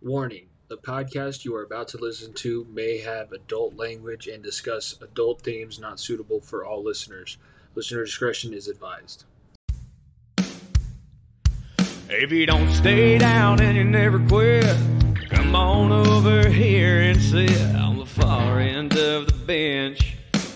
Warning: the podcast you are about to listen to may have adult language and discuss adult themes not suitable for all listeners. Listener discretion is advised. If you don't stay down and you never quit, come on over here and sit on the far end of the bench.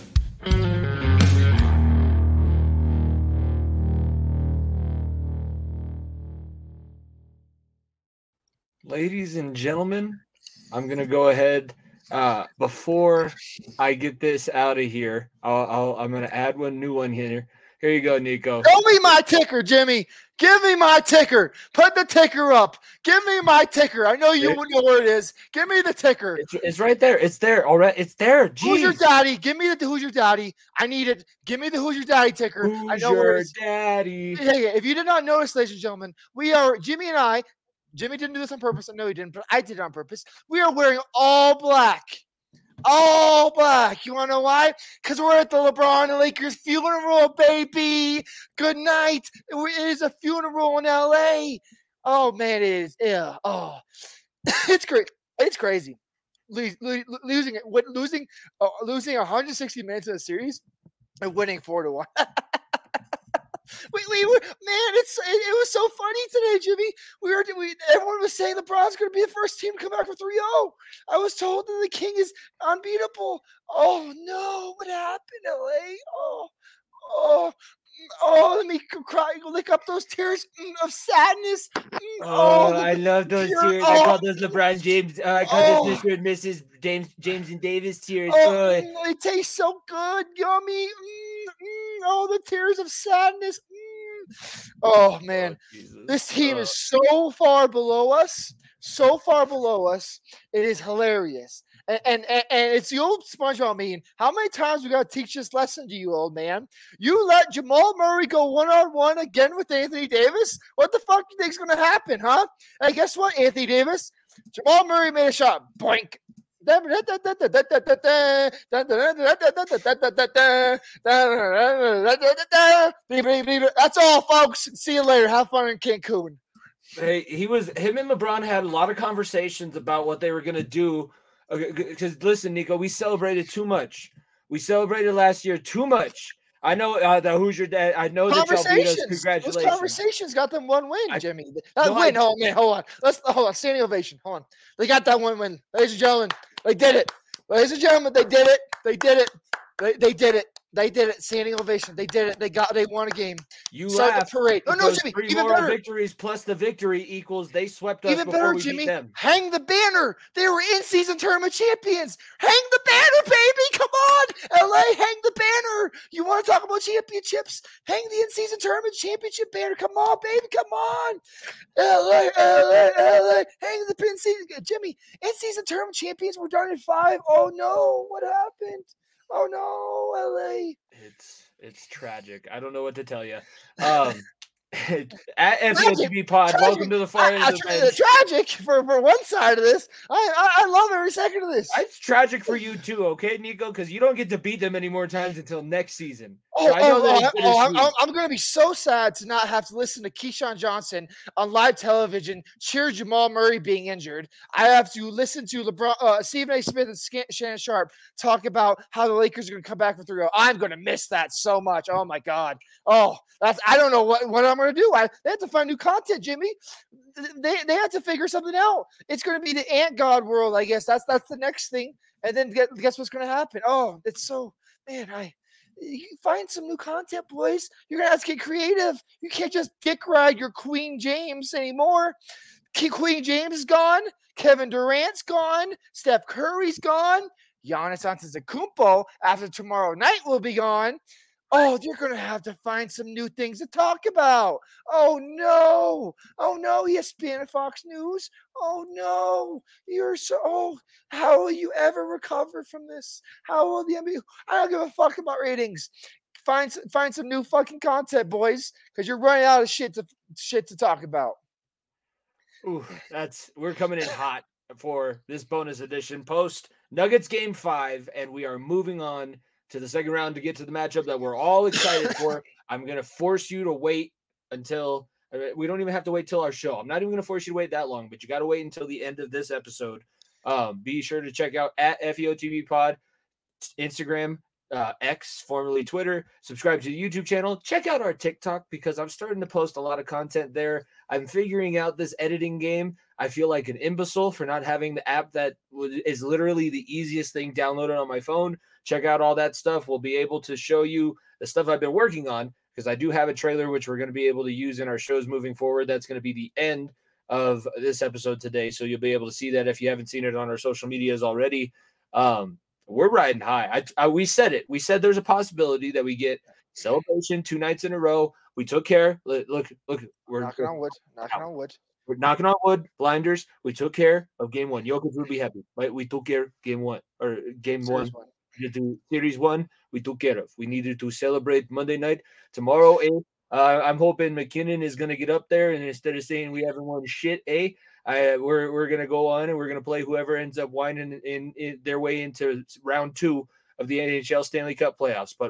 Ladies and gentlemen, I'm gonna go ahead. Before I get this out of here, I'm gonna add one new one here. Here you go, Nico. Show me my ticker, Jimmy. Give me my ticker. Put the ticker up. Give me my ticker. I know you wouldn't know where it is. Give me the ticker. It's right there. It's there. All right. It's there. Jeez. Who's your daddy? Give me the Who's your daddy. I need it. Give me the Who's your daddy ticker. Who's I know where your it is. daddy? Hey, if you did not notice, ladies and gentlemen, we are Jimmy and I. Jimmy didn't do this on purpose. I know he didn't, but I did it on purpose. We are wearing all black. All black. You want to know why? Because we're at the LeBron and Lakers funeral, baby. Good night. It is a funeral in LA. Oh, man, it is. Yeah. Oh, it's great. It's crazy. Losing 160 minutes of the series and winning 4-1. We were, man, it was so funny today, Jimmy. Everyone was saying LeBron's going to be the first team to come back for 3-0. I was told that the King is unbeatable. Oh no, what happened, LA? Let me cry, lick up those tears of sadness. I love those tears. I call those LeBron James. I call those Mr. and Mrs. James and Davis tears. It tastes so good, yummy. The tears of sadness. Oh man, this team is so far below us. So far below us, it is hilarious. And it's the old SpongeBob meme. How many times we got to teach this lesson to you, old man? You let Jamal Murray go one-on-one again with Anthony Davis? What the fuck do you think's going to happen, huh? And guess what, Anthony Davis? Jamal Murray made a shot. Boink. That's all, folks. See you later. Have fun in Cancun. Hey, him and LeBron had a lot of conversations about what they were going to do. Because listen, Nico, we celebrated too much. We celebrated last year too much. I know the Who's Your Dad. I know that y'all beat us. Congratulations. Those conversations got them one win, Jimmy. Hold on. Hold on. Standing ovation. Hold on. They got that one win. Ladies and gentlemen, they did it. Ladies and gentlemen, they did it. They did it. They did it. They did it. Standing ovation. They did it. They won a game. You laugh. Parade. No, Jimmy. Even better. Victories plus the victory equals they swept us even before better, we Jimmy. beat them. Hang the banner. They were in-season tournament champions. Hang the banner, baby. Come on, LA. Hang the banner. You want to talk about championships? Hang the in-season tournament championship banner. Come on, baby. Come on, LA. Hang the pin season, Jimmy. In-season tournament champions. We're done in 5. Oh no, what happened? Oh no, LA. It's tragic. I don't know what to tell you. At FLTB Pod, welcome to the far end of the bench. Tragic for one side of this. I love every second of this. It's tragic for you too, okay, Nico? Because you don't get to beat them any more times until next season. I'm going to be so sad to not have to listen to Keyshawn Johnson on live television cheer Jamal Murray being injured. I have to listen to Stephen A. Smith and Shannon Sharp talk about how the Lakers are going to come back for 3-0. I'm going to miss that so much. Oh my God. I don't know what I'm going to do. They have to find new content, Jimmy. They have to figure something out. It's going to be the Ant God world, I guess. That's the next thing. And then guess what's going to happen? Oh, it's so, man, you find some new content, boys. You're going to have to get creative. You can't just dick ride your Queen James anymore. Queen James is gone. Kevin Durant's gone. Steph Curry's gone. Giannis Antetokounmpo after tomorrow night will be gone. Oh, you're going to have to find some new things to talk about. Oh, no, ESPN and Fox News. Oh, no, how will you ever recover from this? How will the NBA? I don't give a fuck about ratings. Find some new fucking content, boys, because you're running out of shit to talk about. Ooh, we're coming in hot for this bonus edition post Nuggets Game 5, and we are moving on to the second round to get to the matchup that we're all excited for. I'm going to force you to wait until We don't even have to wait till our show. I'm not even going to force you to wait that long, but you got to wait until the end of this episode. Be sure to check out at FEOTV Pod, Instagram, X, formerly Twitter. Subscribe to the YouTube channel. Check out our TikTok because I'm starting to post a lot of content there. I'm figuring out this editing game. I feel like an imbecile for not having the app that is literally the easiest thing downloaded on my phone. Check out all that stuff. We'll be able to show you the stuff I've been working on because I do have a trailer which we're going to be able to use in our shows moving forward. That's going to be the end of this episode today. So you'll be able to see that if you haven't seen it on our social medias already. We're riding high. We said it. We said there's a possibility that we get Celebration 2 nights in a row. We took care. Look. We're knocking on wood. Knocking on wood. We're knocking on wood. Blinders. We took care of game one. Jokic would be happy, right? We took care of game one or game Series one. one. Series one. We took care of. We needed to celebrate Monday night. Tomorrow, I'm hoping McKinnon is going to get up there and instead of saying we haven't won shit, we're going to go on and we're going to play whoever ends up winding in their way into round 2 of the NHL Stanley Cup playoffs. But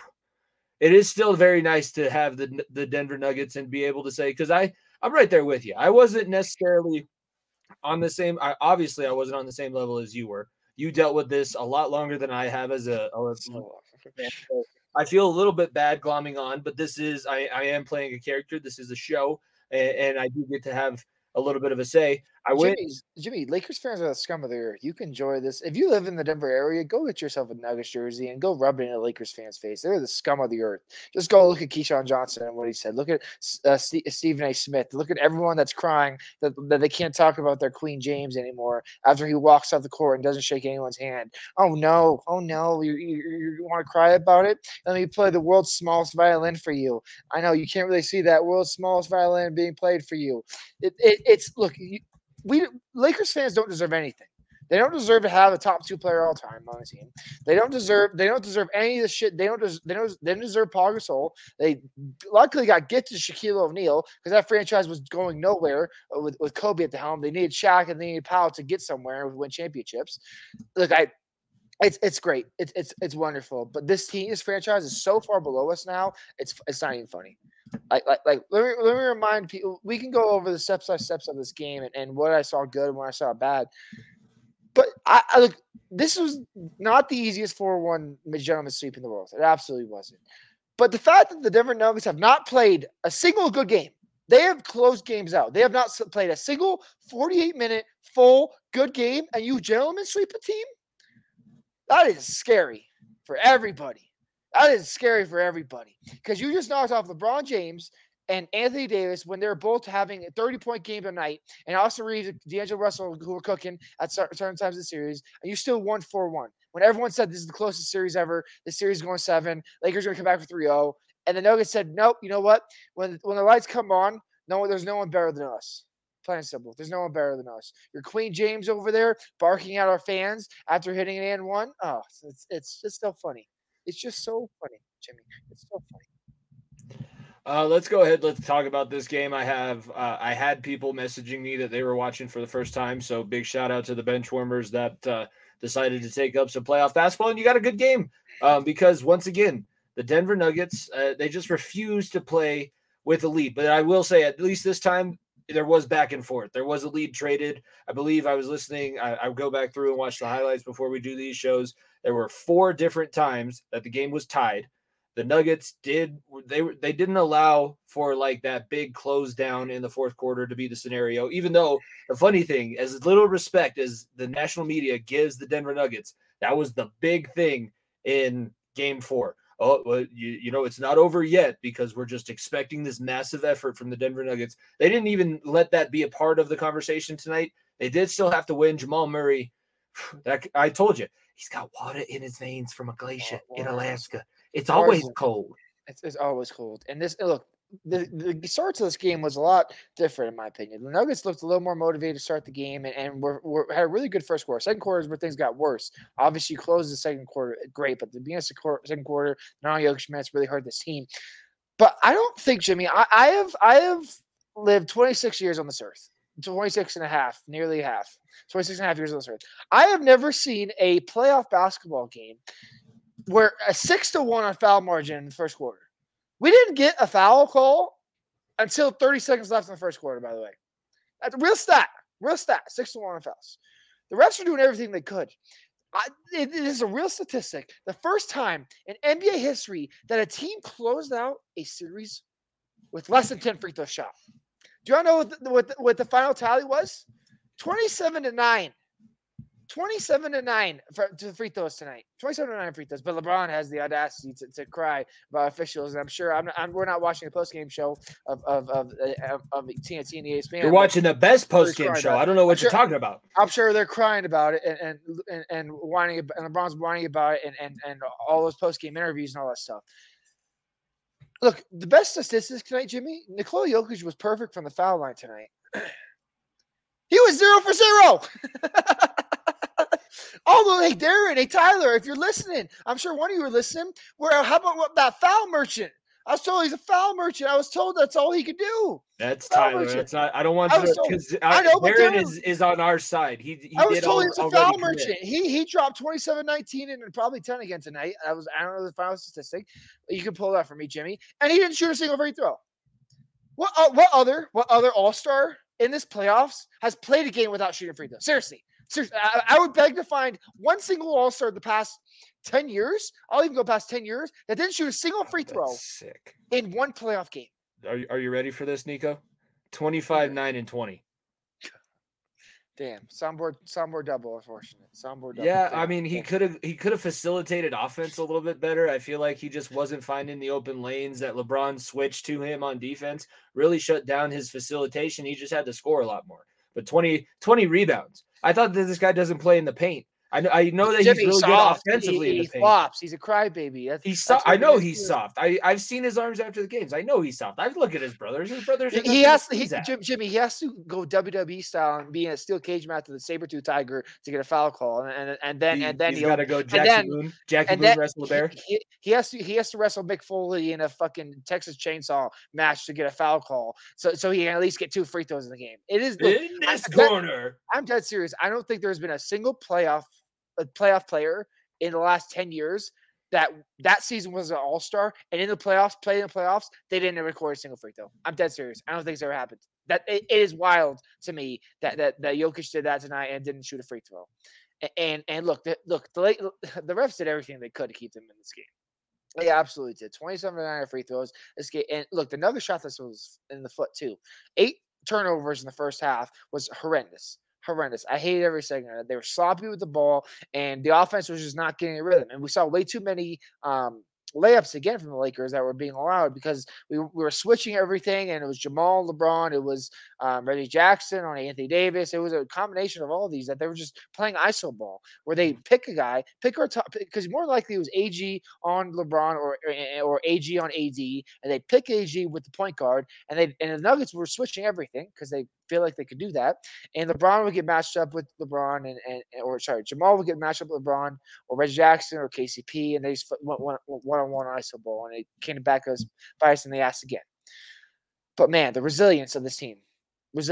it is still very nice to have the Denver Nuggets and be able to say, because I'm right there with you. I wasn't necessarily on the same. Obviously, I wasn't on the same level as you were. You dealt with this a lot longer than I have as a fan. So I feel a little bit bad glomming on, but this is I am playing a character. This is a show, and I do get to have a little bit of a say. Jimmy, Lakers fans are the scum of the earth. You can enjoy this. If you live in the Denver area, go get yourself a Nuggets jersey and go rub it in a Lakers fans' face. They're the scum of the earth. Just go look at Keyshawn Johnson and what he said. Look at Stephen A. Smith. Look at everyone that's crying that they can't talk about their Queen James anymore after he walks off the court and doesn't shake anyone's hand. Oh, no. You want to cry about it? Let me play the world's smallest violin for you. I know you can't really see that world's smallest violin being played for you. Lakers fans don't deserve anything. They don't deserve to have a top 2 player all time on the team. They don't deserve any of the shit. They don't deserve Paul Gasol. They luckily got gifted to Shaquille O'Neal because that franchise was going nowhere with Kobe at the helm. They needed Shaq and they needed Powell to get somewhere and win championships. Look, it's great. It's wonderful. But this franchise is so far below us now. It's not even funny. Like let me remind people. We can go over the steps by steps of this game and what I saw good and what I saw bad. But I look. This was not the easiest 4-1 gentleman sweep in the world. It absolutely wasn't. But the fact that the Denver Nuggets have not played a single good game, they have closed games out. They have not played a single 48-minute full good game, and you gentlemen sweep a team. That is scary for everybody. That is scary for everybody because you just knocked off LeBron James and Anthony Davis when they're both having a 30-point game tonight, and Austin Reeves and D'Angelo Russell who were cooking at certain times of the series, and you still won 4-1. When everyone said this is the closest series ever, the series is going 7, Lakers are going to come back for 3-0, and the Nuggets said, nope, you know what? When the lights come on, there's no one better than us. Plain and simple. There's no one better than us. Your Queen James over there barking at our fans after hitting an and one. Oh, it's just so funny. It's just so funny, Jimmy. It's so funny. Let's go ahead. Let's talk about this game. I had people messaging me that they were watching for the first time. So big shout out to the bench warmers that decided to take up some playoff basketball. And you got a good game because once again, the Denver Nuggets, they just refuse to play with the lead. But I will say at least this time, there was back and forth. There was a lead traded. I believe I was listening. I go back through and watch the highlights before we do these shows. There were 4 different times that the game was tied. The Nuggets they didn't allow for like that big close down in the fourth quarter to be the scenario, even though the funny thing, as little respect as the national media gives the Denver Nuggets, that was the big thing in game 4. Oh, well, you know, it's not over yet because we're just expecting this massive effort from the Denver Nuggets. They didn't even let that be a part of the conversation tonight. They did still have to win. Jamal Murray, I told you, he's got water in his veins from a glacier in Alaska. It's always cold. It's always cold. And the start to this game was a lot different, in my opinion. The Nuggets looked a little more motivated to start the game and had a really good first quarter. Second quarter is where things got worse. Obviously, you closed the second quarter great, but the beginning of the second quarter, non-Jokic minutes really hurt this team. But I don't think, Jimmy, I have lived 26 years on this earth. 26 and a half, nearly half. 26 and a half years on this earth. I have never seen a playoff basketball game where a 6-1 on foul margin in the first quarter. We didn't get a foul call until 30 seconds left in the first quarter, by the way. That's a real stat. 6-1 on fouls. The refs are doing everything they could. It is a real statistic. The first time in NBA history that a team closed out a series with less than 10 free throws shot. Do y'all know what the final tally was? 27-9. 27-9 to free throws tonight. 27-9 free throws. But LeBron has the audacity to cry about officials. And I'm sure we're not watching a post-game show of TNT and ESPN. You're watching the best post-game show. I don't know what you're talking about. I'm sure they're crying about it and whining, and LeBron's whining about it and all those post-game interviews and all that stuff. Look, the best statistics tonight, Jimmy, Nikola Jokic was perfect from the foul line tonight. He was 0 for 0. Although, hey, Darren, hey, Tyler, if you're listening, I'm sure one of you are listening. How about that foul merchant? I was told he's a foul merchant. I was told that's all he could do. That's Tyler. That's not. I don't want to. Because I know, Darren is on our side. I was told he's a foul merchant. He dropped 27-19 and probably 10 again tonight. I don't know the final statistic. You can pull that for me, Jimmy. And he didn't shoot a single free throw. What other All-Star in this playoffs has played a game without shooting free throws? Seriously, I would beg to find one single All-Star the past 10 years. I'll even go past 10 years that didn't shoot a single free throw in one playoff game. Are you ready for this, Nico? 25, 9, and 20. Damn, soundboard double, unfortunate. Soundboard double. Yeah, I mean, he could have facilitated offense a little bit better. I feel like he just wasn't finding the open lanes that LeBron switched to him on defense. Really shut down his facilitation. He just had to score a lot more. But 20 rebounds. I thought that this guy doesn't play in the paint. I know that Jimmy, he's really soft. good offensively in the paint. Flops. He's a crybaby. He's soft. I know he's soft. I've seen his arms after the games. I know he's soft. I've looked at his brothers. His brothers. Jimmy, he has to go WWE style and be in a steel cage match with a saber-tooth tiger to get a foul call, and then he's got to go Jackie Moon wrestle the bear. He has to wrestle Mick Foley in a fucking Texas Chainsaw match to get a foul call, so he can at least get 2 free throws in the game. It is in this corner. I'm dead serious. I don't think there's been a single playoff player in the last 10 years that season was an all-star, and in the playoffs, they didn't record a single free throw. I'm dead serious. I don't think it's ever happened. That it is wild to me that Jokic did that tonight and didn't shoot a free throw. And look, the refs did everything they could to keep them in this game. They absolutely did. 27-9 free throws. This game, and look, the Nuggets shot this was in the foot too. 8 turnovers in the first half was horrendous. I hated every second of it. They were sloppy with the ball, and the offense was just not getting a rhythm. And we saw way too many layups again from the Lakers that were being allowed because we were switching everything, and it was Jamal, LeBron, it was Reggie Jackson on Anthony Davis. It was a combination of all of these that they were just playing iso ball where they pick a guy, pick our top, because more likely it was AG on LeBron or AG on AD, and they pick AG with the point guard, and the Nuggets were switching everything because they feel like they could do that, and LeBron would get matched up with LeBron Jamal would get matched up with LeBron or Reggie Jackson or KCP, and they just went one-on-one iso ball, and they came back us biased in the ass again. But man, the resilience of this team is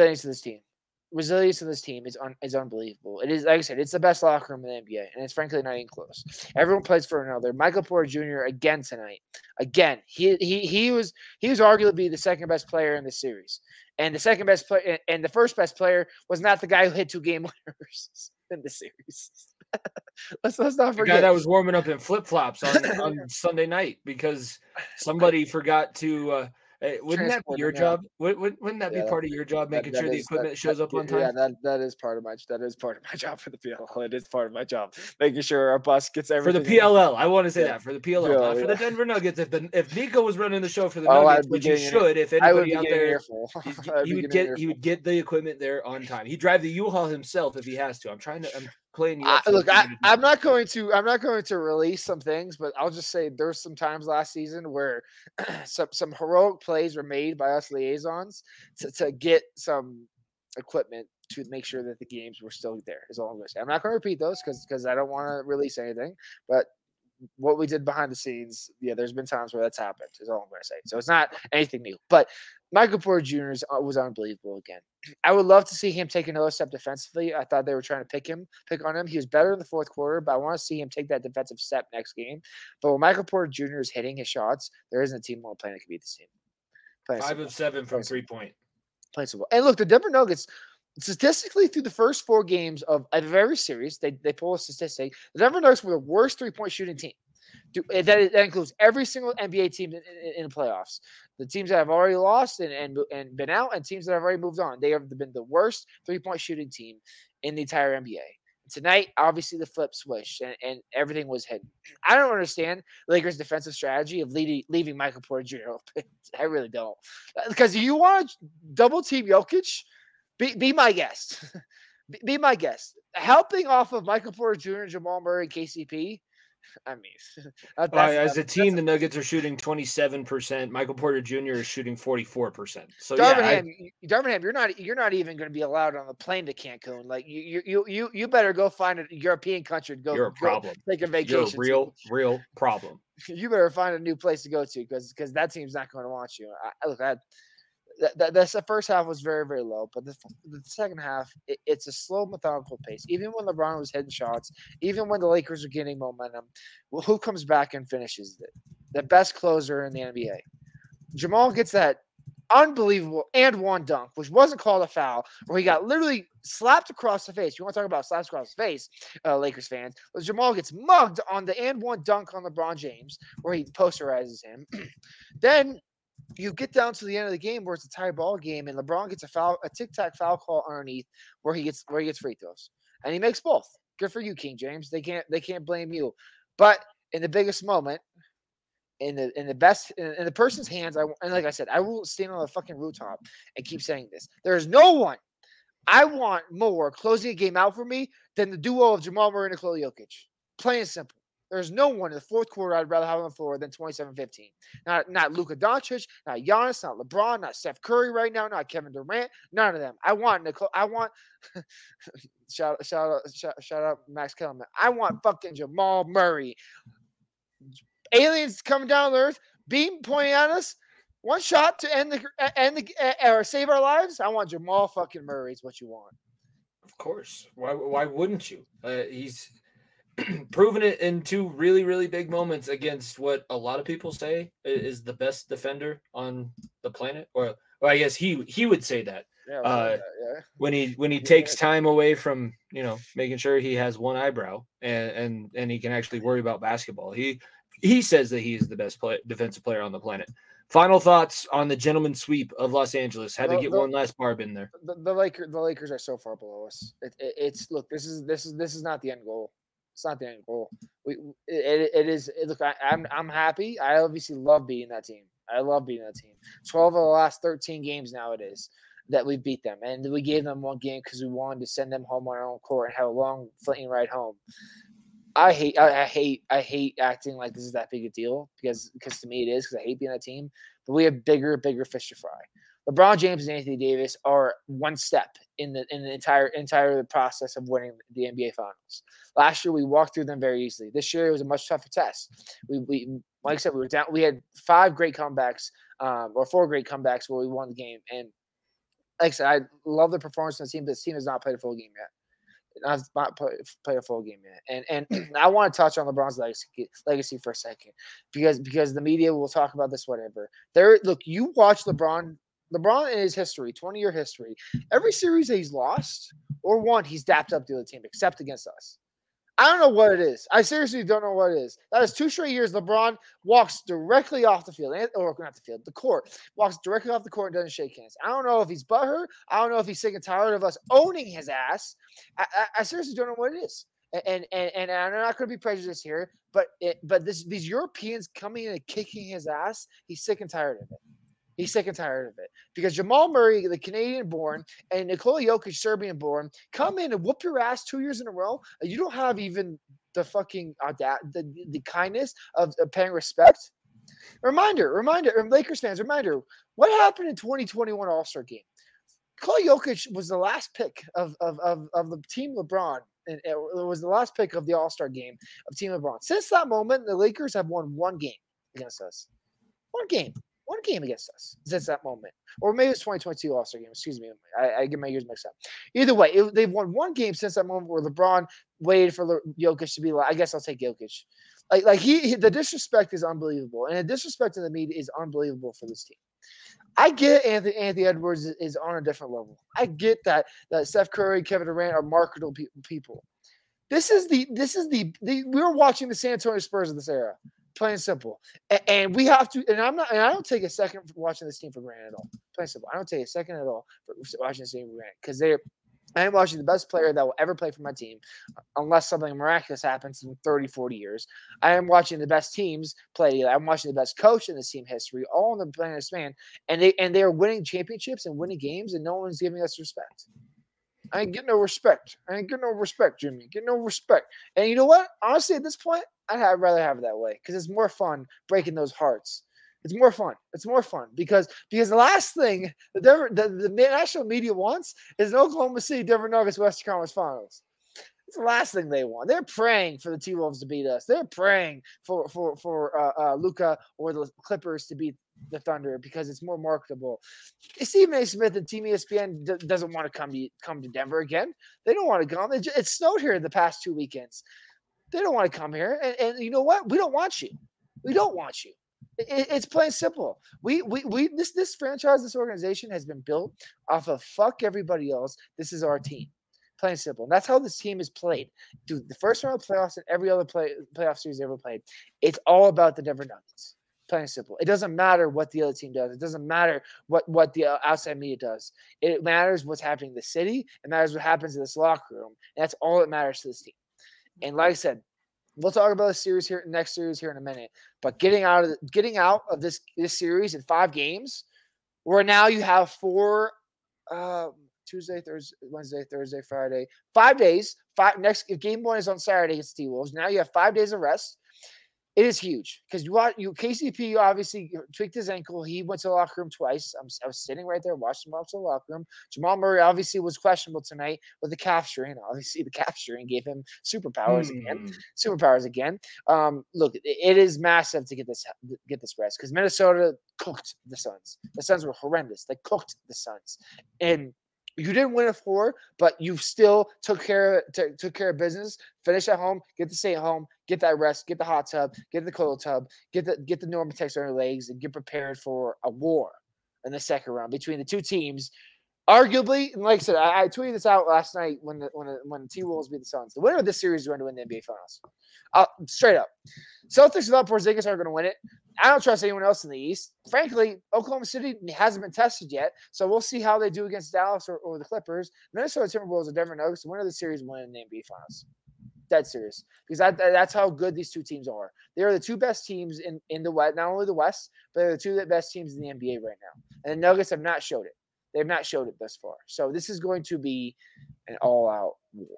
unbelievable. It is, like I said, it's the best locker room in the NBA, and it's frankly not even close. Everyone plays for another. Michael Porter Jr. again tonight. Again, he was arguably the second best player in the series, and the second best player and the first best player was not the guy who hit 2 game winners in the series. Let's not forget the guy that was warming up in flip flops on Sunday night because somebody forgot to. Wouldn't that be your job? Wouldn't that be part of your job, making sure the equipment shows up on time? Yeah, that is part of my job for the PLL. It is part of my job, making sure our bus gets everything. For the PLL, I want to say that for the PLL, not for the Denver Nuggets. If Nico was running the show for the Nuggets, which he should, if anybody out there, he would get the equipment there on time. He'd drive the U-Haul himself if he has to. I'm playing you. I'm not going to release some things, but I'll just say there's some times last season where some heroic plays were made by us liaisons to get some equipment to make sure that the games were still there. Is all I'm going to say. I'm not going to repeat those because I don't want to release anything, but what we did behind the scenes, there's been times where that's happened. Is all I'm going to say. So it's not anything new, but Michael Porter Jr. was unbelievable again. I would love to see him take another step defensively. I thought they were trying to pick on him. He was better in the fourth quarter, but I want to see him take that defensive step next game. But when Michael Porter Jr. is hitting his shots, there isn't a team more playing that can beat this team. 5 of 7 from 3-point. Playing so well. And look, the Denver Nuggets, statistically through the first 4 games of every series, they pull a statistic. The Denver Nuggets were the worst 3-point shooting team. That includes every single NBA team in the playoffs. The teams that have already lost and been out, and teams that have already moved on. They have been the worst 3-point shooting team in the entire NBA. Tonight, obviously, the flip switched and everything was hidden. I don't understand Lakers' defensive strategy of leaving Michael Porter Jr. open. I really don't. Because you want to double team Jokic, be my guest. Be my guest. Helping off of Michael Porter Jr., Jamal Murray, and KCP. I mean, as a team, the Nuggets are shooting 27%. Michael Porter Jr. is shooting 44%. So Darvingham, you're not even going to be allowed on the plane to Cancun. Like you better go find a European country to go. You're a problem. Go take a vacation. You're a real problem. You better find a new place to go to because that team's not going to want you. That's the first half was very, very low, but the second half, it's a slow, methodical pace. Even when LeBron was hitting shots, even when the Lakers are getting momentum, well, who comes back and finishes it? The best closer in the NBA. Jamal gets that unbelievable and one dunk, which wasn't called a foul, where he got literally slapped across the face. You want to talk about slaps across the face, Lakers fans? But Jamal gets mugged on the and one dunk on LeBron James, where he posterizes him. Then you get down to the end of the game where it's a tie ball game, and LeBron gets a tic-tac foul call underneath where he gets free throws, and he makes both. Good for you, King James. They can't blame you. But in the biggest moment, in the person's hands, and like I said, I will stand on the fucking rooftop and keep saying this. There is no one I want more closing a game out for me than the duo of Jamal Murray and Nikola Jokic. Plain and simple. There's no one in the fourth quarter I'd rather have on the floor than 27-15. Not Luka Doncic, not Giannis, not LeBron, not Steph Curry right now, not Kevin Durant, none of them. I want shout out Max Kellerman. I want fucking Jamal Murray. Aliens coming down to Earth, beam pointing at us. One shot to end or save our lives. I want Jamal fucking Murray is what you want. Of course. Why wouldn't you? He's proven it in 2 really, really big moments against what a lot of people say is the best defender on the planet. Or I guess he would say that. Yeah, when he takes time away from making sure he has one eyebrow and he can actually worry about basketball. He says that he is the best defensive player on the planet. Final thoughts on the gentleman sweep of Los Angeles. Had to get one last barb in there. The Lakers are so far below us. It's look. This is not the end goal. It's not the end goal. It is. Look, I'm happy. I obviously love beating that team. I love beating that team. 12 of the last 13 games now it is that we beat them, and we gave them one game because we wanted to send them home on our own court and have a long fleeting ride home. I hate acting like this is that big a deal because to me it is because I hate being that team. But we have bigger fish to fry. LeBron James and Anthony Davis are one step in the entire process of winning the NBA Finals. Last year we walked through them very easily. This year it was a much tougher test. We like I said, we were down. We had 5 great comebacks, or 4 great comebacks where we won the game. And like I said, I love the performance of the team. But this team has not played a full game yet. I've not played a full game yet, and I want to touch on LeBron's legacy for a second because the media will talk about this whatever. Look, you watch LeBron in his history, 20-year history. Every series that he's lost or won, he's dapped up the other team, except against us. I don't know what it is. I seriously don't know what it is. That is 2 straight years LeBron walks directly off the field, or not the field, the court. Walks directly off the court and doesn't shake hands. I don't know if he's butthurt. I don't know if he's sick and tired of us owning his ass. I seriously don't know what it is. And I'm not going to be prejudiced here, but these Europeans coming in and kicking his ass, he's sick and tired of it. He's sick and tired of it because Jamal Murray, the Canadian-born, and Nikola Jokic, Serbian-born, come in and whoop your ass 2 years in a row. And you don't have even the fucking the kindness of paying respect. Reminder, Lakers fans, reminder, what happened in 2021 All-Star game? Nikola Jokic was the last pick of the team LeBron. And it was the last pick of the All-Star game of Team LeBron. Since that moment, the Lakers have won 1 game against us. 1 game. 1 game against us since that moment. Or maybe it's 2022 All-Star game. Excuse me. I get my years mixed up. Either way, they've won 1 game since that moment where LeBron waited for Jokic to be like, I guess I'll take Jokic. The disrespect is unbelievable. And the disrespect in the media is unbelievable for this team. I get Anthony Edwards is on a different level. I get that Steph Curry, Kevin Durant are marketable people. This is the we're watching the San Antonio Spurs of this era, plain and simple. And we have to. And I don't take a second for watching this team for granted at all. Plain and simple. I don't take a second at all for watching this team for granted because I am watching the best player that will ever play for my team, unless something miraculous happens in 30, 40 years. I am watching the best teams play. I'm watching the best coach in this team history, all in the planet span, and they are winning championships and winning games, and no one's giving us respect. I ain't getting no respect. Jimmy. Get no respect. And you know what? Honestly, at this point, I'd rather have it that way because it's more fun breaking those hearts. It's more fun. Because the last thing the national media wants is an Oklahoma City Denver Nuggets Western Conference Finals. It's the last thing they want. They're praying for the T-Wolves to beat us. They're praying for Luka or the Clippers to beat the Thunder because it's more marketable. Stephen A. Smith and Team ESPN doesn't want to come to Denver again. They don't want to come. It snowed here the past 2 weekends. They don't want to come here. And you know what? We don't want you. We don't want you. It's plain simple. This franchise, this organization has been built off of fuck everybody else. This is our team. Plain and simple. And that's how this team is played. Dude, the first round of playoffs and every other playoff series ever played, it's all about the Denver Nuggets. Plain and simple. It doesn't matter what the other team does. It doesn't matter what the outside media does. It matters what's happening in the city. It matters what happens in this locker room. And that's all that matters to this team. And like I said, we'll talk about the next series here in a minute. But getting out of this series in 5 games, where now you have 4 Tuesday, Thursday, Wednesday, Thursday, Friday, 5 days. If game 1 is on Saturday against the T-Wolves, now you have 5 days of rest. It is huge because KCP obviously tweaked his ankle. He went to the locker room twice. I was sitting right there watching him out to the locker room. Jamal Murray obviously was questionable tonight with the calf strain. Obviously, the calf strain gave him superpowers again. Look, it is massive to get this rest because Minnesota cooked the Suns. The Suns were horrendous. They cooked the Suns, and you didn't win a 4, but you still took care of business. Finish at home, get to stay at home, get that rest, get the hot tub, get the cold tub, get the Normatex on your legs, and get prepared for a war in the second round between the two teams. Arguably, and like I said, I tweeted this out last night when the T-Wolves beat the Suns. The winner of this series is going to win the NBA Finals. Straight up. Celtics without Porzingis aren't going to win it. I don't trust anyone else in the East. Frankly, Oklahoma City hasn't been tested yet, so we'll see how they do against Dallas or the Clippers. Minnesota Timberwolves or Denver Nuggets, the winner of the series win the NBA Finals. Dead serious. Because that's how good these two teams are. They are the 2 best teams in the West, not only the West, but they're the 2 best teams in the NBA right now. And the Nuggets have not showed it. They have not showed it thus far. So this is going to be an all-out war.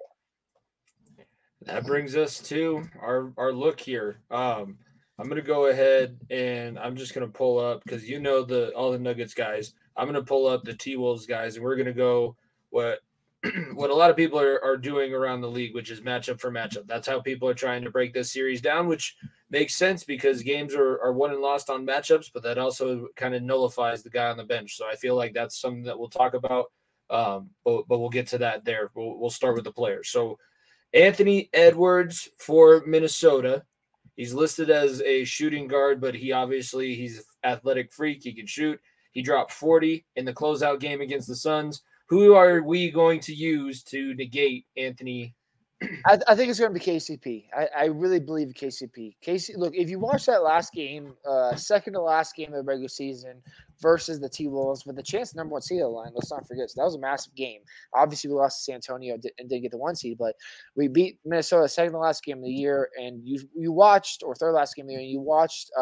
That brings us to our look here. I'm going to go ahead and I'm just going to pull up because all the Nuggets guys. I'm going to pull up the T-Wolves guys, and we're going to go what a lot of people are doing around the league, which is matchup for matchup. That's how people are trying to break this series down, which makes sense because games are won and lost on matchups, but that also kind of nullifies the guy on the bench. So I feel like that's something that we'll talk about, but we'll get to that there. We'll start with the players. So Anthony Edwards for Minnesota. He's listed as a shooting guard, but he's an athletic freak. He can shoot. He dropped 40 in the closeout game against the Suns. Who are we going to use to negate Anthony? I think it's going to be KCP. I really believe KCP. Look, if you watch that last game, second to last game of the regular season versus the T-Wolves with the chance number 1 seed on the line, let's not forget. So that was a massive game. Obviously, we lost to San Antonio and didn't get the 1 seed, but we beat Minnesota second to last game of the year. And you watched, or third last game of the year, and you watched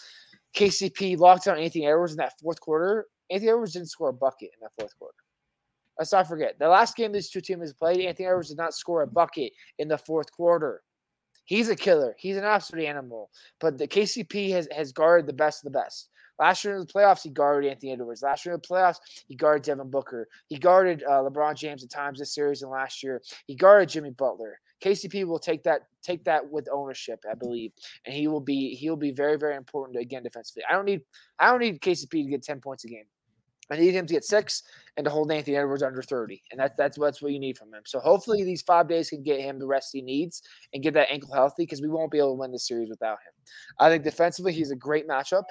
KCP lock down Anthony Edwards in that fourth quarter. Anthony Edwards didn't score a bucket in that fourth quarter. Let's not forget. The last game these two teams played, Anthony Edwards did not score a bucket in the fourth quarter. He's a killer. He's an absolute animal. But the KCP has guarded the best of the best. Last year in the playoffs, he guarded Anthony Edwards. Last year in the playoffs, he guarded Devin Booker. He guarded LeBron James at times this series and last year. He guarded Jimmy Butler. KCP will take that with ownership, I believe, and he will be very, very important again defensively. I don't need KCP to get 10 points a game. I need him to get 6 and to hold Anthony Edwards under 30. And that's what you need from him. So hopefully these 5 days can get him the rest he needs and get that ankle healthy because we won't be able to win this series without him. I think defensively he's a great matchup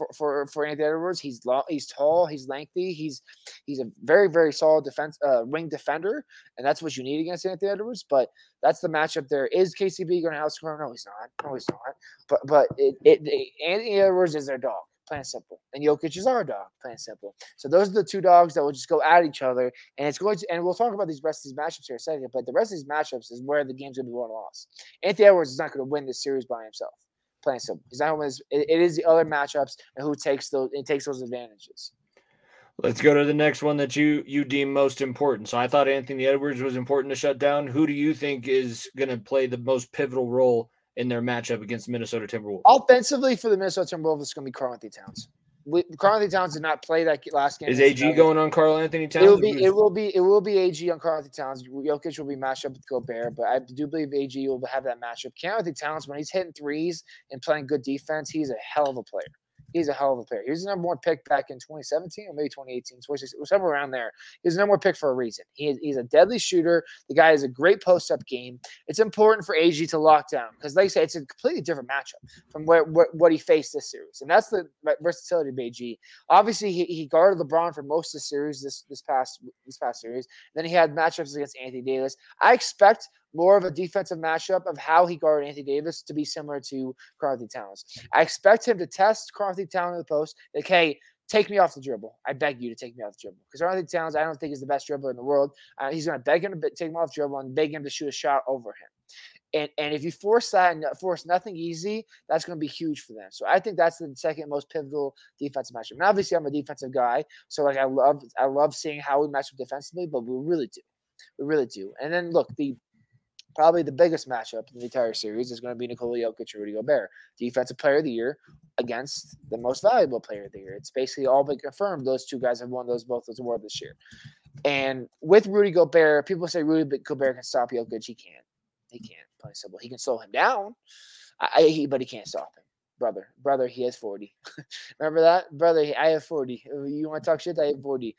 for Anthony Edwards. He's tall, he's lengthy, he's a very, very solid wing defender, and that's what you need against Anthony Edwards. But that's the matchup there. Is KCP going to outscore? No, he's not. No, he's not. But Anthony Edwards is their dog. Plain simple. And Jokic is our dog, plain simple. So those are the two dogs that will just go at each other. And it's going to, and we'll talk about these rest of these matchups here in a second, but the rest of these matchups is where the game's going to be won or lost. Anthony Edwards is not going to win this series by himself. Plain simple. He's not going to win. It is the other matchups and who takes those advantages. Let's go to the next one that you deem most important. So I thought Anthony Edwards was important to shut down. Who do you think is going to play the most pivotal role in their matchup against Minnesota Timberwolves? Offensively for the Minnesota Timberwolves, it's going to be Karl-Anthony Towns. Karl-Anthony Towns did not play that last game. Is AG going on Karl-Anthony Towns? It will be AG on Karl-Anthony Towns. Jokic will be matched up with Gobert, but I do believe AG will have that matchup. Karl-Anthony Towns, when he's hitting threes and playing good defense, he's a hell of a player. He's a hell of a player. He was the number one pick back in 2017 or maybe 2018, 2016, somewhere around there. He was the number one pick for a reason. He's a deadly shooter. The guy has a great post-up game. It's important for AG to lock down because, like I say, it's a completely different matchup from what he faced this series. And that's the versatility of AG. Obviously, he guarded LeBron for most of the series this past series. Then he had matchups against Anthony Davis. I expect more of a defensive matchup of how he guarded Anthony Davis to be similar to Karl-Anthony Towns. I expect him to test Karl-Anthony Towns in the post. Like, hey, take me off the dribble. I beg you to take me off the dribble. Because Karl-Anthony Towns, I don't think is the best dribbler in the world. He's going to beg him to take him off the dribble and beg him to shoot a shot over him. And if you force that and force nothing easy, that's going to be huge for them. So I think that's the second most pivotal defensive matchup. And obviously, I'm a defensive guy, so like I love seeing how we match up defensively, but we really do. We really do. And then look, probably the biggest matchup in the entire series is going to be Nikola Jokic and Rudy Gobert, Defensive Player of the Year against the Most Valuable Player of the Year. It's basically all been confirmed. Those two guys have won both those awards this year. And with Rudy Gobert, people say Rudy Gobert can stop Jokic. He can't. He can't. Plain simple. He can slow him down, but he can't stop him. Brother, he has 40. Remember that? Brother, I have 40. You want to talk shit? I have 40.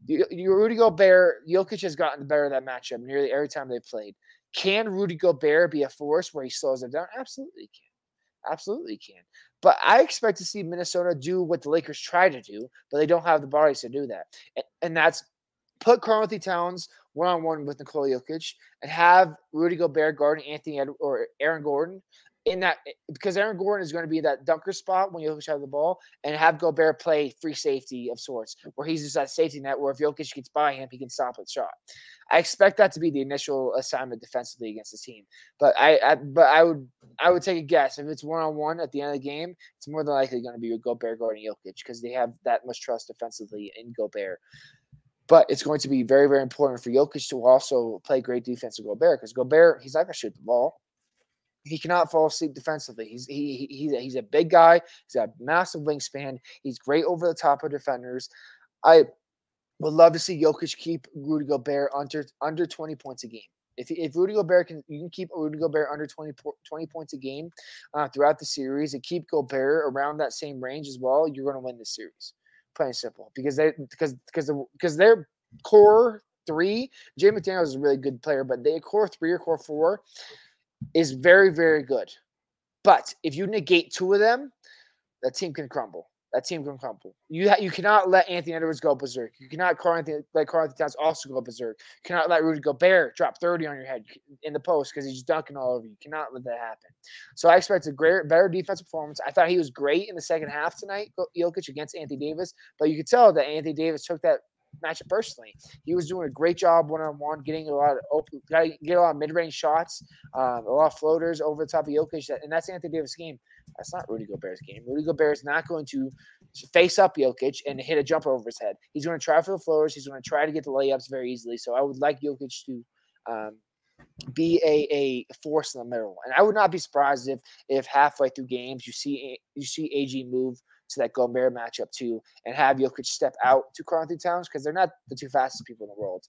Rudy Gobert, Jokic has gotten the better of that matchup nearly every time they've played. Can Rudy Gobert be a force where he slows them down? Absolutely can. Absolutely can. But I expect to see Minnesota do what the Lakers try to do, but they don't have the bodies to do that. And that's put Karl-Anthony Towns one-on-one with Nikola Jokic and have Rudy Gobert guarding Anthony Edwards or Aaron Gordon in that, because Aaron Gordon is going to be that dunker spot when Jokic has the ball, and have Gobert play free safety of sorts, where he's just that safety net where if Jokic gets by him, he can stop the shot. I expect that to be the initial assignment defensively against the team. But I would take a guess. If it's one-on-one at the end of the game, it's more than likely going to be Gobert guarding Jokic because they have that much trust defensively in Gobert. But it's going to be very, very important for Jokic to also play great defense to Gobert because Gobert, he's not going to shoot the ball. He cannot fall asleep defensively. He's a big guy. He's got a massive wingspan. He's great over the top of defenders. I would love to see Jokic keep Rudy Gobert under 20 points a game. If Rudy Gobert you can keep Rudy Gobert under 20 points a game throughout the series and keep Gobert around that same range as well, you're going to win this series. Plain and simple. Because their core three, Jay McDaniels is a really good player, but their core three or core four is very, very good. But if you negate two of them, that team can crumble. You cannot let Anthony Edwards go berserk. You cannot let Karl-Anthony Towns also go berserk. You cannot let Rudy Gobert drop 30 on your head in the post because he's dunking all over you. You cannot let that happen. So I expect a better defensive performance. I thought he was great in the second half tonight, Jokic against Anthony Davis, but you could tell that Anthony Davis took that matchup personally. He was doing a great job one-on-one, getting a lot of mid-range shots, a lot of floaters over the top of Jokic, and that's Anthony Davis' game. That's not Rudy Gobert's game. Rudy Gobert is not going to face up Jokic and hit a jumper over his head. He's going to try for the floaters. He's going to try to get the layups very easily. So I would like Jokic to be a force in the middle. And I would not be surprised if halfway through games you see AG move to that Gobert matchup too and have Jokic step out to Karl-Anthony Towns because they're not the two fastest people in the world.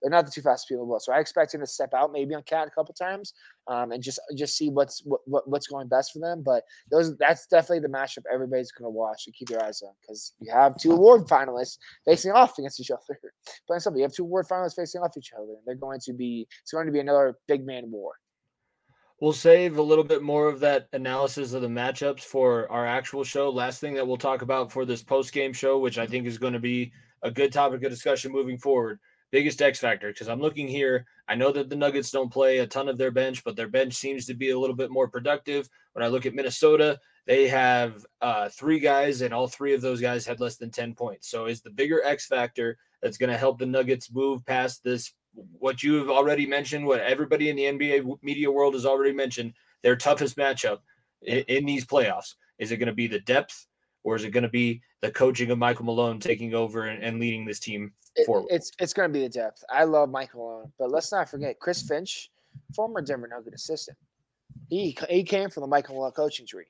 So I expect him to step out maybe on Cat a couple times and just see what's going best for them. But that's definitely the matchup everybody's going to watch and keep your eyes on because you have two award finalists facing off against each other. But you have two award finalists facing off each other, and it's going to be another big man war. We'll save a little bit more of that analysis of the matchups for our actual show. Last thing that we'll talk about for this post-game show, which I think is going to be a good topic of discussion moving forward. Biggest X factor, because I'm looking here. I know that the Nuggets don't play a ton of their bench, but their bench seems to be a little bit more productive. When I look at Minnesota, they have 3 guys, and all 3 of those guys had less than 10 points. So is the bigger X factor that's going to help the Nuggets move past this, what you have already mentioned, what everybody in the NBA media world has already mentioned, their toughest matchup in these playoffs? Is it going to be the depth, or is it going to be the coaching of Michael Malone taking over and leading this team forward? It's going to be the depth. I love Michael Malone, but let's not forget Chris Finch, former Denver Nugget assistant. He came from the Michael Malone coaching tree.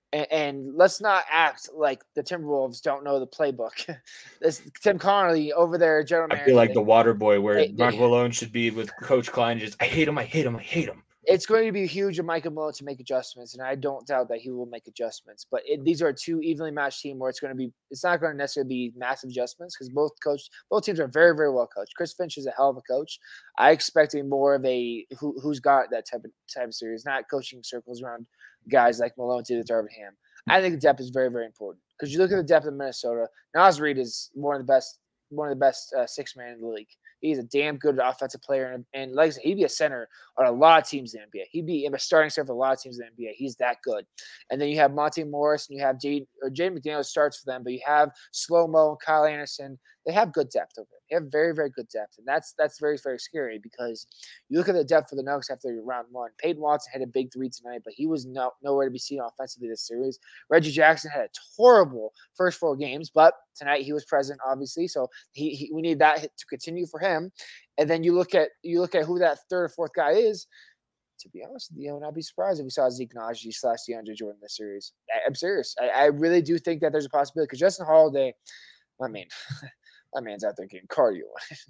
And let's not act like the Timberwolves don't know the playbook. This Tim Connolly over there, general manager. I feel like the water boy where Michael Malone should be with Coach Klein. Just, I hate him. It's going to be huge of Michael Malone to make adjustments, and I don't doubt that he will make adjustments. But these are 2 evenly matched teams where it's not going to necessarily be massive adjustments because both teams are very, very well coached. Chris Finch is a hell of a coach. I expect more of a who's got that type of series, not coaching circles around guys like Malone to the Darvingham. I think the depth is very, very important because you look at the depth of Minnesota. Nas Reed is one of the best 6-man in the league. He's a damn good offensive player, and like I said, he'd be a center on a lot of teams in the NBA. He'd be a starting center for a lot of teams in the NBA. He's that good. And then you have Monte Morris, and you have Jay McDaniels starts for them, but you have Slow-Mo and Kyle Anderson. They have good depth over there. They have very, very good depth, and that's very, very scary because you look at the depth for the Nuggets after round 1. Peyton Watson had a big 3 tonight, but he was nowhere to be seen offensively this series. Reggie Jackson had a horrible first 4 games, but tonight he was present, obviously, so we need that hit to continue for him. And then you look at who that 3rd or 4th guy is. To be honest with you, I would not be surprised if we saw Zeke Naji / DeAndre Jordan this series. I'm serious. I really do think that there's a possibility because Justin Holiday, I mean, that man's out there getting cardio.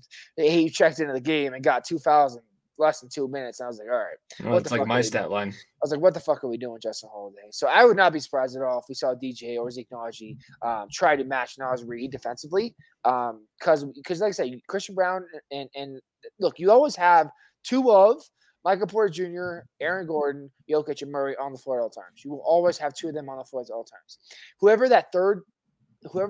He checked into the game and got 2 fouls in less than 2 minutes. And I was like, all right. Well, it's like my stat line. I was like, what the fuck are we doing, Justin Holiday? So I would not be surprised at all if we saw DJ or Zeke Naji try to match Nas Reed defensively. Because like I said, Christian Brown and look, you always have 2 of Michael Porter Jr., Aaron Gordon, Jokic, and Murray on the floor at all times. You will always have 2 of them on the floor at all times. Whoever that third or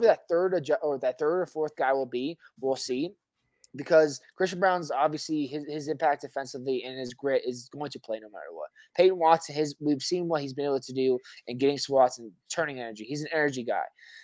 4th guy will be, we'll see. Because Christian Brown's obviously his impact defensively and his grit is going to play no matter what. Peyton Watson, we've seen what he's been able to do in getting swats and turning energy. He's an energy guy.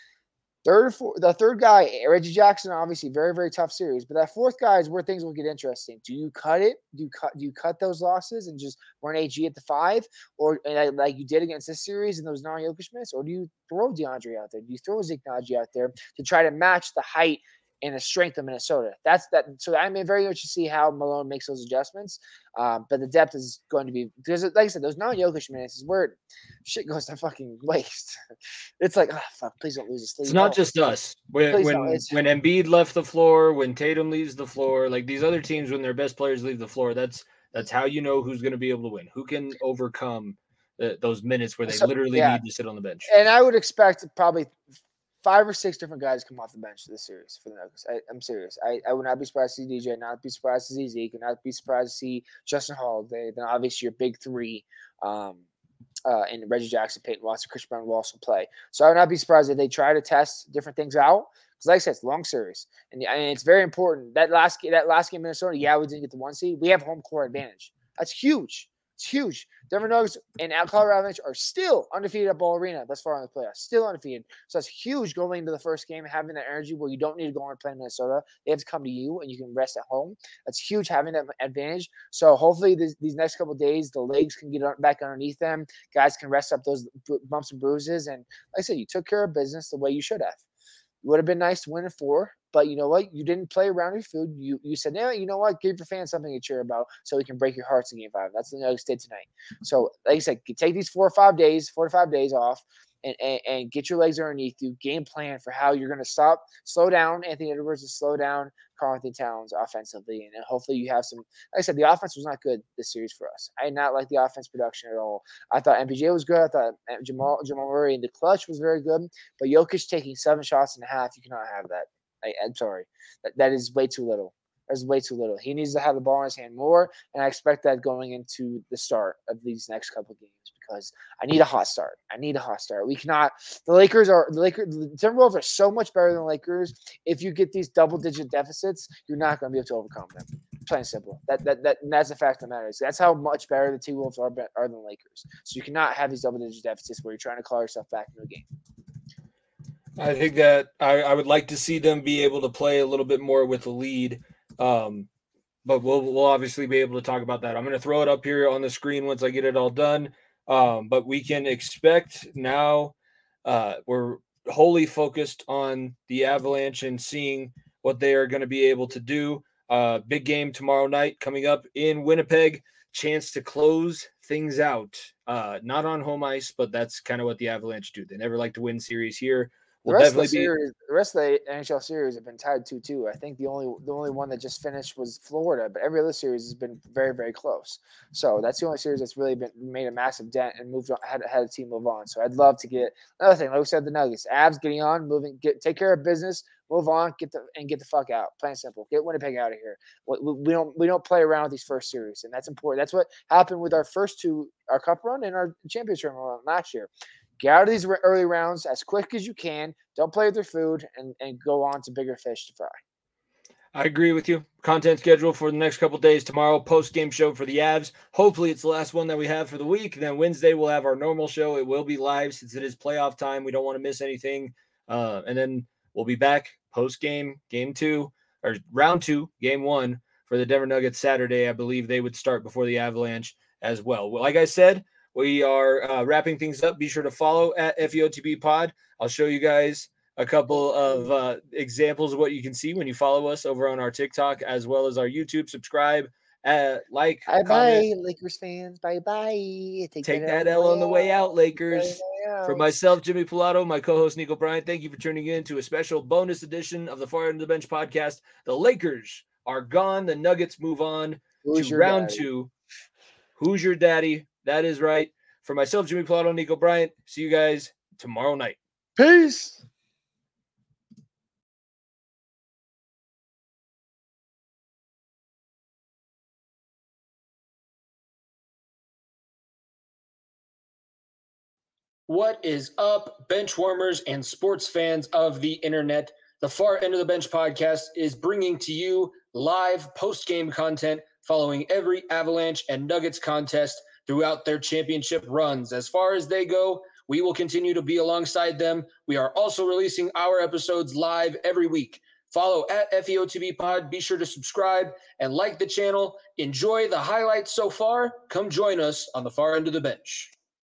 The 3rd guy, Reggie Jackson, obviously very, very tough series. But that 4th guy is where things will get interesting. Do you cut it? Do you cut those losses and just run AG at the 5, or like you did against this series and those non-Jokic minutes, or do you throw DeAndre out there? Do you throw Zeke Naji out there to try to match the height and the strength of Minnesota? So I'm very interested to see how Malone makes those adjustments. But the depth is going to be, because like I said, those non-Jokic minutes is where shit goes to fucking waste. It's like, fuck, please don't lose this. It's not just us. When Embiid left the floor, when Tatum leaves the floor, like these other teams, when their best players leave the floor, that's how you know who's going to be able to win. Who can overcome those minutes where they literally need to sit on the bench. And I would expect probably 5 or 6 different guys come off the bench this series for the Nuggets. I'm serious. I would not be surprised to see DJ, not be surprised to see Zeke, and not be surprised to see Justin Holiday. Then obviously your big 3, and Reggie Jackson, Peyton Watson, Christian Brown will also play. So I would not be surprised if they try to test different things out. Because like I said, it's a long series, and it's very important. That last game in Minnesota, we didn't get the 1 seed. We have home court advantage. That's huge. It's huge. Denver Nuggets and Colorado Avalanche are still undefeated at Ball Arena thus far in the playoffs. Still undefeated. So that's huge going into the first game, having that energy where you don't need to go and play in Minnesota. They have to come to you, and you can rest at home. That's huge, having that advantage. So hopefully these next couple of days, the legs can get back underneath them. Guys can rest up those bumps and bruises. And like I said, you took care of business the way you should have. It would have been nice to win in 4, but you know what? You didn't play around your food. You said, yeah, you know what? Give your fans something to cheer about so we can break your hearts in Game 5. That's what the Nuggets did tonight. So, like I said, take these 4 to 5 days off and get your legs underneath you. Game plan for how you're going to slow down Anthony Edwards and slow down Karl-Anthony Towns offensively. And hopefully you have some, like I said, the offense was not good this series for us. I did not like the offense production at all. I thought MPJ was good. I thought Jamal Murray in the clutch was very good. But Jokic taking 7 shots and a half, you cannot have that. I'm sorry. That is way too little. is way too little. He needs to have the ball in his hand more, and I expect that going into the start of these next couple of games because I need a hot start. We cannot. The Timberwolves are so much better than the Lakers. If you get these double-digit deficits, you're not going to be able to overcome them. Plain and simple. That's a fact that matters. That's how much better the T-Wolves are than the Lakers. So you cannot have these double-digit deficits where you're trying to claw yourself back into a game. I think that I would like to see them be able to play a little bit more with the lead. But we'll obviously be able to talk about that. I'm going to throw it up here on the screen once I get it all done. But we can expect now we're wholly focused on the Avalanche and seeing what they are going to be able to do. Big game tomorrow night coming up in Winnipeg. Chance to close things out. Not on home ice, but that's kind of what the Avalanche do. They never like to win series here. The rest of the NHL series have been tied 2-2. I think the only one that just finished was Florida, but every other series has been very, very close. So that's the only series that's really been made a massive dent and moved on, had a team move on. So I'd love to get another thing. Like we said, the Nuggets, Avs getting on, take care of business, move on, get the fuck out. Plain and simple. Get Winnipeg out of here. We don't play around with these first series, and that's important. That's what happened with our first two, our cup run and our championship run last year. Get out of these early rounds as quick as you can. Don't play with their food and go on to bigger fish to fry. I agree with you. Content schedule for the next couple days. Tomorrow, post-game show for the Avs. Hopefully, it's the last one that we have for the week. Then Wednesday, we'll have our normal show. It will be live since it is playoff time. We don't want to miss anything. And then we'll be back post-game, round 2, game 1 for the Denver Nuggets Saturday. I believe they would start before the Avalanche as well. Like I said, we are wrapping things up. Be sure to follow at FEOTB Pod. I'll show you guys a couple of examples of what you can see when you follow us over on our TikTok as well as our YouTube. Subscribe, like, bye, Lakers fans. Bye. Take that L on the way out, Lakers. For myself, Jimmy Pilato, my co-host Nico Bryant, thank you for tuning in to a special bonus edition of the Far End of the Bench podcast. The Lakers are gone. The Nuggets move on to round 2. Who's your daddy? That is right. For myself, Jimmy Pilato, Nico Bryant, see you guys tomorrow night. Peace. What is up, bench warmers and sports fans of the internet? The Far End of the Bench podcast is bringing to you live post-game content following every Avalanche and Nuggets contest throughout their championship runs. As far as they go, we will continue to be alongside them. We are also releasing our episodes live every week. Follow at FEOTB Pod. Be sure to subscribe and like the channel. Enjoy the highlights so far. Come join us on the Far End of the Bench.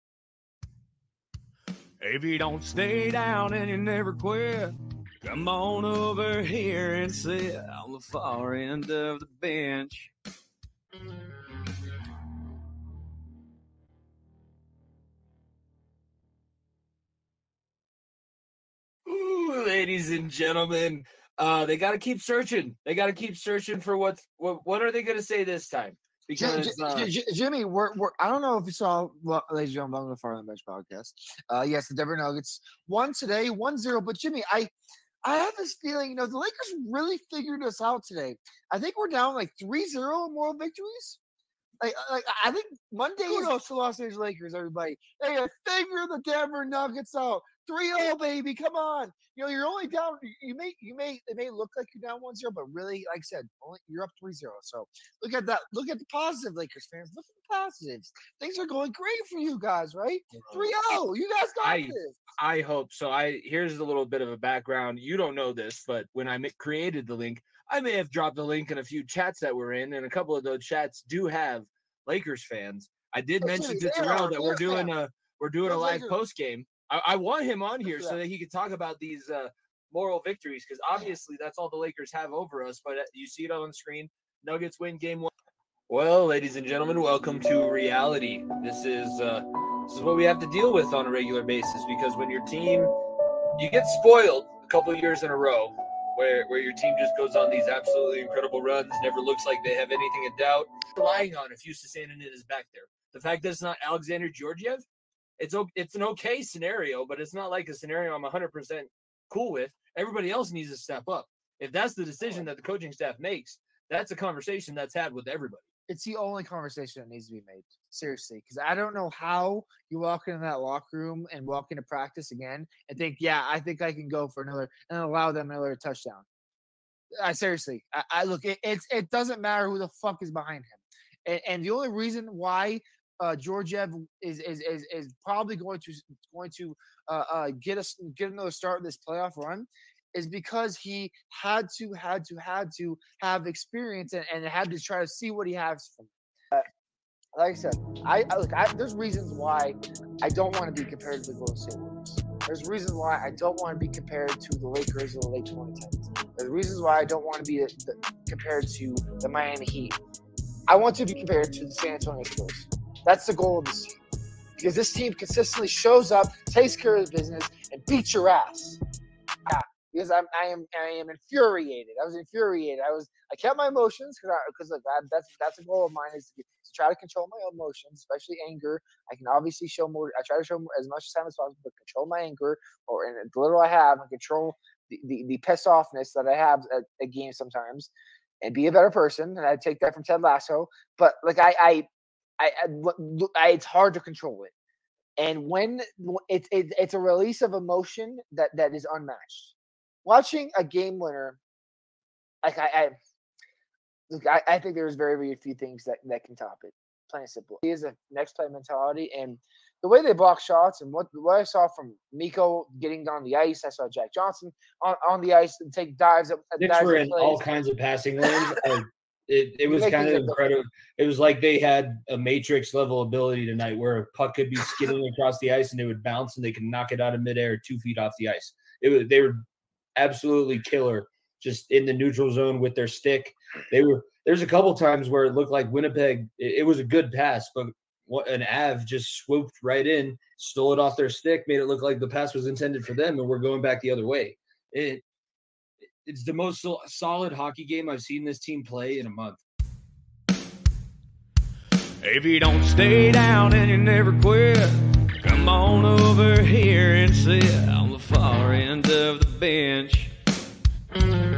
If you don't stay down and you never quit, come on over here and sit on the far end of the bench. Ooh, ladies and gentlemen, they got to keep searching. They got to keep searching for what are they going to say this time? Because Jimmy, we're I don't know if you saw, ladies and gentlemen, welcome to the Far End Bench podcast. Yes, the Denver Nuggets won today, 1-0. But Jimmy, I have this feeling, the Lakers really figured us out today. I think we're down like 3-0 in moral victories. Like I think Monday is the Los Angeles Lakers, everybody. They have figured the Denver Nuggets out. 3-0, baby. Come on. You're only down. It may look like you're down 1-0, but really, like I said, you're up 3-0. So look at that. Look at the positive, Lakers fans. Look at the positives. Things are going great for you guys, right? 3-0. You guys got this. I hope so. Here's a little bit of a background. You don't know this, but when I created the link, I may have dropped the link in a few chats that we're in, and a couple of those chats do have Lakers fans. I did mention to Terrell that we're doing a live post game. I want him on here so that he could talk about these moral victories, because obviously that's all the Lakers have over us. But you see it on the screen. Nuggets win game 1. Well, ladies and gentlemen, welcome to reality. This is what we have to deal with on a regular basis, because when your team, you get spoiled a couple of years in a row where your team just goes on these absolutely incredible runs, never looks like they have anything in doubt. Relying on if Justus Annunen is back there. The fact that it's not Alexander Georgiev, it's an okay scenario, but it's not like a scenario I'm 100% cool with. Everybody else needs to step up. If that's the decision that the coaching staff makes, That's a conversation that's had with everybody. It's the only conversation that needs to be made. Seriously, because I don't know how you walk into that locker room and walk into practice again and think, yeah, I think I can go for another and allow them another touchdown. Seriously, I look. It doesn't matter who the fuck is behind him, and the only reason why Georgiev is probably going to get another start in this playoff run is because he had to have experience and had to try to see what he has from it. Like I said, there's reasons why I don't want to be compared to the Golden State Warriors. There's reasons why I don't want to be compared to the Lakers of the late 2010s. There's reasons why I don't want to be compared to the Miami Heat. I want to be compared to the San Antonio Spurs. That's the goal of this team. Because this team consistently shows up, takes care of the business, and beats your ass. Yeah, because I am infuriated. I was infuriated. I kept my emotions because that's a goal of mine is to try to control my emotions, especially anger. I can obviously show more. I try to show more, as much time as possible, but control my anger and the little I have, and control the pissed offness that I have at games sometimes, and be a better person. And I take that from Ted Lasso. But like it's hard to control it, and when it's a release of emotion that is unmatched. Watching a game winner, like I think there's very, very few things that can top it. Plain and simple. He is a next play mentality, and the way they block shots and what I saw from Miko getting on the ice, I saw Jack Johnson on the ice and take dives. Knicks were in all kinds of passing lanes. It was kind of incredible. It was like they had a Matrix level ability tonight where a puck could be skidding across the ice and it would bounce and they could knock it out of midair 2 feet off the ice. They were absolutely killer just in the neutral zone with their stick. There's a couple times where it looked like Winnipeg, it was a good pass, but an Av just swooped right in, stole it off their stick, made it look like the pass was intended for them, and we're going back the other way. It's the most solid hockey game I've seen this team play in a month. If you don't stay down and you never quit, come on over here and sit on the far end of the bench.